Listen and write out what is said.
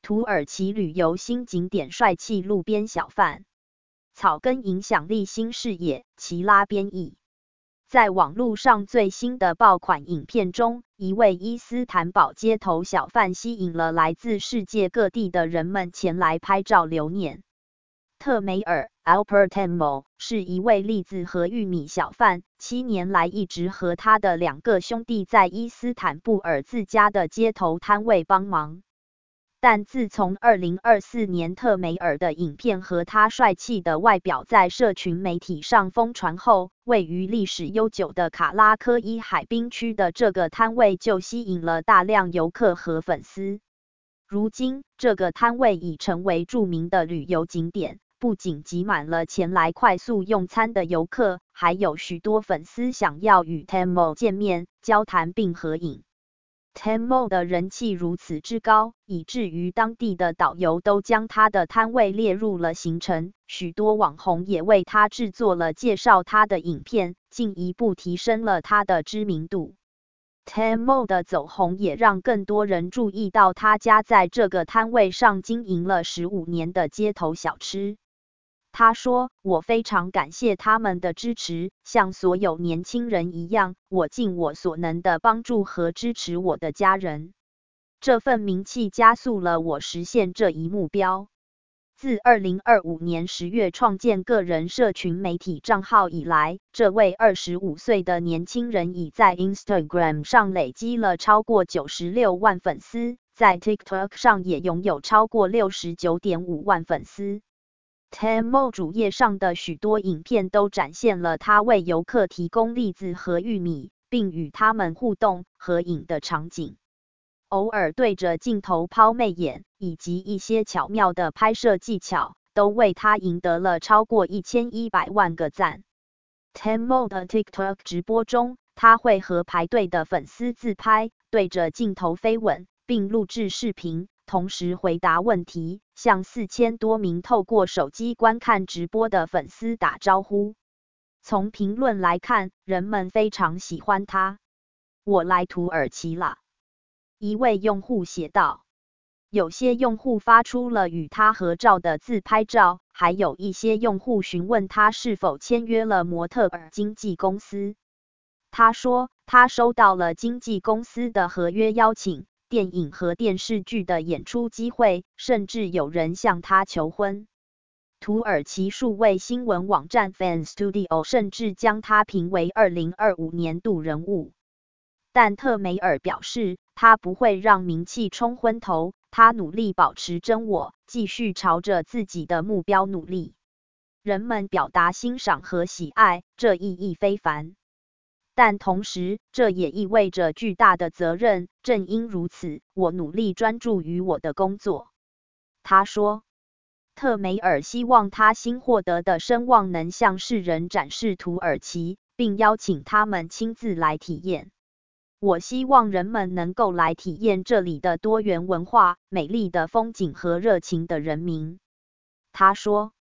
土耳其旅游新景点帅气路边小贩，草根影响力新视野。齐拉编译。在网络上最新的爆款影片中，一位伊斯坦堡街头小贩吸引了来自世界各地的人们前来拍照留念。特梅尔 Alper Temel 是一位栗子和玉米小贩，7年来一直和他的2个兄弟在伊斯坦布尔自家的街头摊位帮忙。但自从2024年特梅尔的影片和他帅气的外表在社群媒体上疯传后，位于历史悠久的卡拉科伊海滨区的这个摊位就吸引了大量游客和粉丝。如今，这个摊位已成为著名的旅游景点，不仅挤满了前来快速用餐的游客，还有许多粉丝想要与 Temel 见面、交谈并合影。Temel 的人气如此之高，以至于当地的导游都将他的摊位列入了行程，许多网红也为他制作了介绍他的影片，进一步提升了他的知名度。Temel 的走红也让更多人注意到他家在这个摊位上经营了15年的街头小吃。他说：“我非常感谢他们的支持，像所有年轻人一样，我尽我所能的帮助和支持我的家人。这份名气加速了我实现这一目标。”自2025年10月创建个人社群媒体账号以来，这位25岁的年轻人已在 Instagram 上累积了超过96万粉丝，在 TikTok 上也拥有超过69.5万粉丝。Temel 主页上的许多影片都展现了他为游客提供栗子和玉米，并与他们互动、合影的场景。偶尔对着镜头抛媚眼，以及一些巧妙的拍摄技巧，都为他赢得了超过1100万个赞。Temel 的 TikTok 直播中，他会和排队的粉丝自拍，对着镜头飞吻，并录制视频，同时回答问题，向4000多名透过手机观看直播的粉丝打招呼。从评论来看，人们非常喜欢他。我来土耳其了。一位用户写道。有些用户发出了与他合照的自拍照，还有一些用户询问他是否签约了模特儿经纪公司。他说，他收到了经纪公司的合约邀请、电影和电视剧的演出机会，甚至有人向他求婚。土耳其数位新闻网站 Fan Studio 甚至将他评为2025年度人物。但特梅尔表示，他不会让名气冲昏头，他努力保持真我，继续朝着自己的目标努力。人们表达欣赏和喜爱，这意义非凡。但同时，这也意味着巨大的责任，正因如此，我努力专注于我的工作。他说，特梅尔希望他新获得的声望能向世人展示土耳其，并邀请他们亲自来体验。我希望人们能够来体验这里的多元文化、美丽的风景和热情的人民。他说。